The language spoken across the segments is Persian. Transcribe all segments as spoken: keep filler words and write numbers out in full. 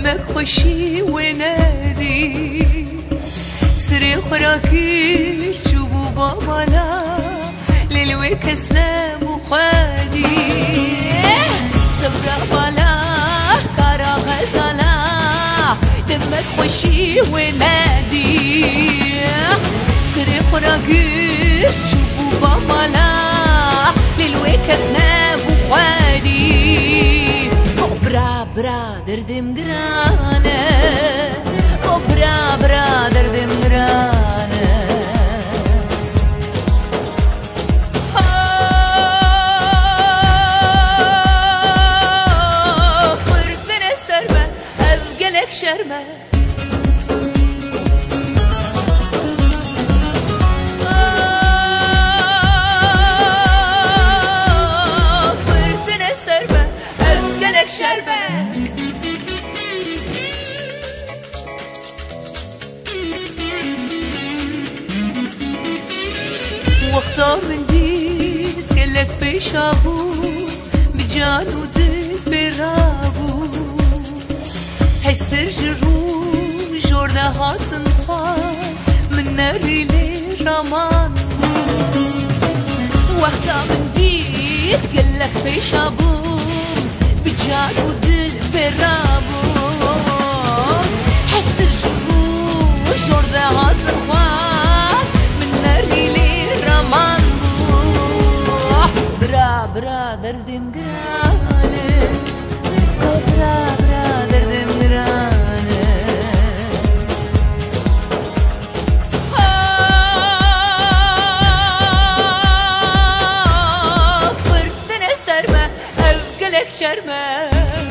دمك خوشي ونادي سري خوراكي شوبو بابالا للويك اسلام وخادي صبرا بالا كارا غزالا دمك خوشي ونادي سري خوراكي شوبو بابالا للويك اسلام وخادي برا برا دردم گرانه او برا برا دردم گرانه خردن سرمه افگلک شرمه خردن سرمه افگلک شرمه وقتا من دید گلک پیشابو بجان و دل برابو هستر جرو جورنا هاتن خواه من نری لی رامان وقتا من دید گلک پیشابو بجان و دل برابو هستر جرو جورنا هاتن خواه من نری لی برا برا دردم گرانه برا برا دردم گرانه فردن سرمه افگلک شرمه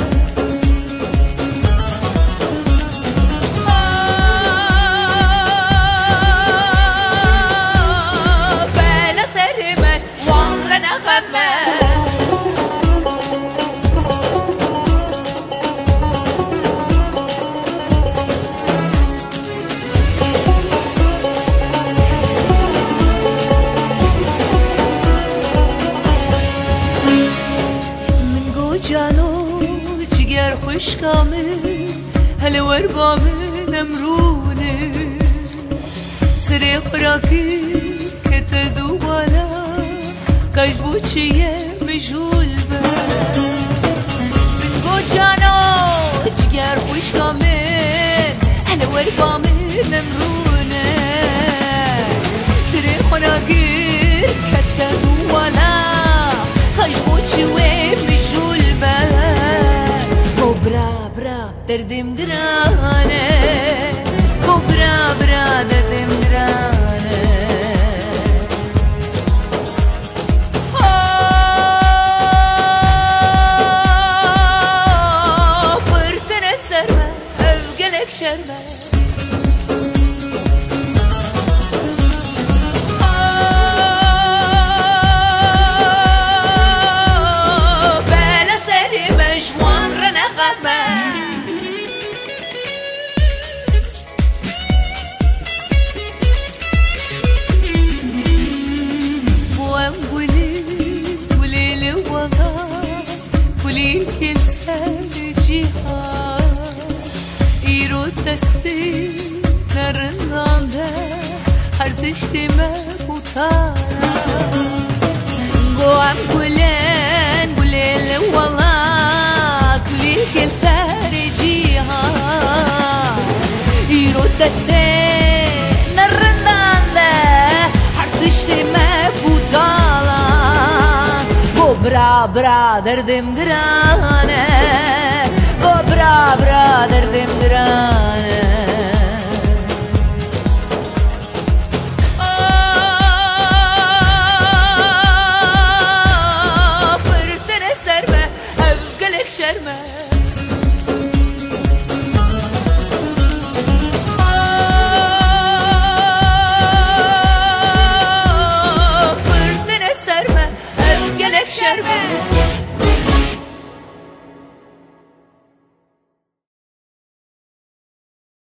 جانو جگر خوشکامه هلور بامه نمرونه سری خوراکی کت دوبالا کاش بوچیه مجهول به من گو جانو جگر خوشکامه هلور بامه نمرونه سری خوراکی کت دوبالا کاش بوچیه مجهول برا برا دردم گرانه او برا برا دردم گرانه پرتن سرمه افگلک شرمه كل سال جهاد يرد دستي نرنانده هر تشتي مبوطارا قوام قولين قولين والله كل سال جهاد يرد دستي نرنانده هر تشتي مبوطارا برا برا دردم گرانه برا برا دردم گرانه